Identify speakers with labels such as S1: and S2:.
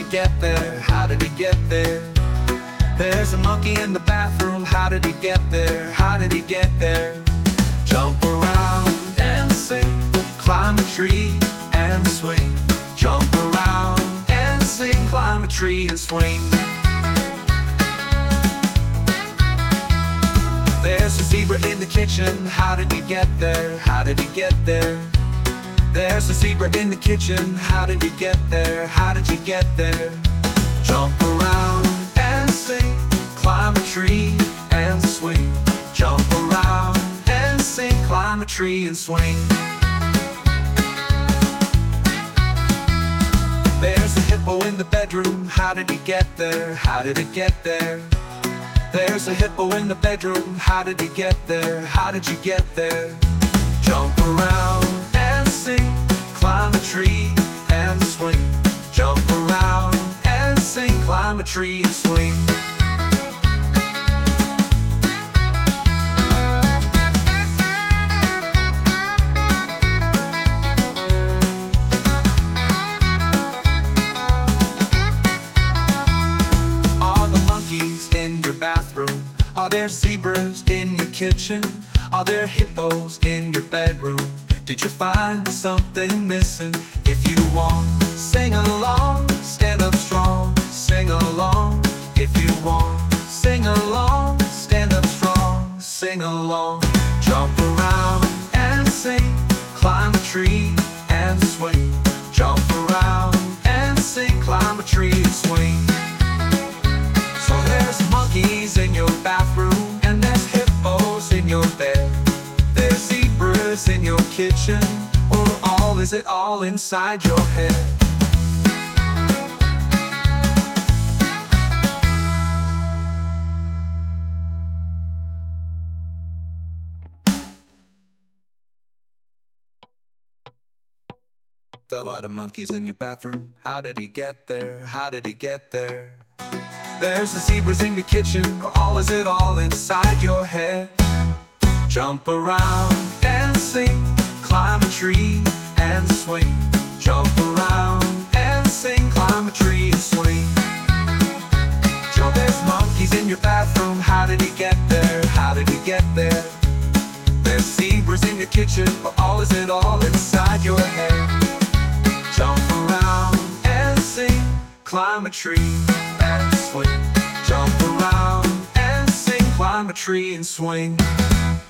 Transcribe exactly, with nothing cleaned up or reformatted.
S1: get there? How did he get there? There's a monkey in the bathroom. How did he get there? How did he get there? Jump around and sing, climb a tree and swing. Jump around and sing, climb a tree and swing. There's a zebra in the kitchen. How did he get there? How did he get there? There's a zebra in the kitchen. How did he get there? How did you get there? Jump around and sing, climb a tree and swing. Jump around and sing, climb a tree and swing. There's a hippo in the bedroom. How did he get there? How did it get there? There's a hippo in the bedroom. How did he get there? How did you get there? Jump around and sing, climb a tree and swing. Jump around and sing, climb a tree and swing. Bathroom? Are there zebras in your kitchen? Are there hippos in your bedroom? Did you find something missing? If you want, sing along, stand up strong. Sing along, if you want, sing along, stand up strong. Sing along, jump around and sing, climb a tree and swing. Jump around and sing, climb a tree and swing. There's monkeys in your bathroom, and there's hippos in your bed. There's zebras in your kitchen, or all is it all inside your head? There are a lot of monkeys in your bathroom. How did he get there? How did he get there? There's the zebras in your kitchen, or all is it all inside your head? Jump around and sing, climb a tree and swing. Jump around and sing, climb a tree and swing. Joe, there's monkeys in your bathroom. How did he get there? How did he get there? There's zebras in your kitchen, or all is it all inside your head? Jump around and sing, climb a tree and swing. Jump around and sing, climb a tree and swing.